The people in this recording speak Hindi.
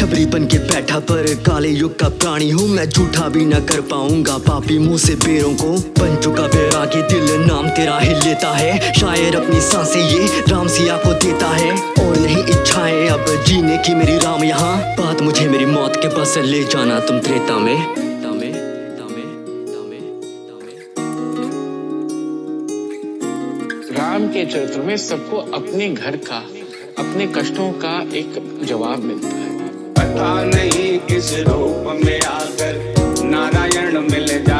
छबरी बन के बैठा पर काले युग का प्राणी हूँ मैं, झूठा भी न कर पाऊंगा पापी मुंह से बेरों को। बन चुका बैरागी दिल नाम तेरा ही लेता है, शायर अपनी सांसें ये राम सिया को देता है। और नहीं इच्छाएं अब जीने की मेरी राम यहाँ, बात मुझे मेरी मौत के बस ले जाना तुम त्रेता में। राम के चरित्र में सबको अपने घर का, अपने कष्टों का एक जवाब मिलता है। पता नहीं किस रूप में आकर नारायण मिल जा